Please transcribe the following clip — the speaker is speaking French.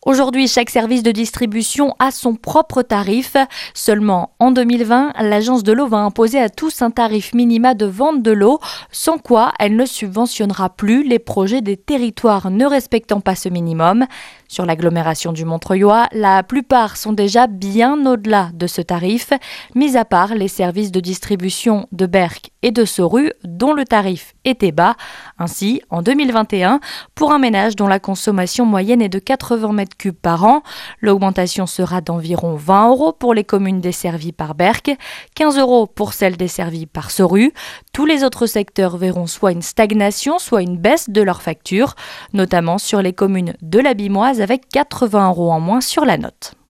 Aujourd'hui, chaque service de distribution a son propre tarif. Seulement, en 2020, l'agence de l'eau va imposer à tous un tarif minima de vente de l'eau, sans quoi elle ne subventionnera plus les projets des territoires ne respectant pas ce minimum. Sur l'agglomération du Montreuilois, la plupart sont déjà bien au-delà de ce tarif, mis à part les services de distribution de Berck et de Sorue, dont le tarif était bas. Ainsi, en 2021, pour un ménage dont la consommation moyenne est de 80 mètres cubes par an, l'augmentation sera d'environ 20 € pour les communes desservies par Berck, 15 € pour celles desservies par Sorue. Tous les autres secteurs verront soit une stagnation, soit une baisse de leur facture, notamment sur les communes de la Bimoise avec 80 € en moins sur la note.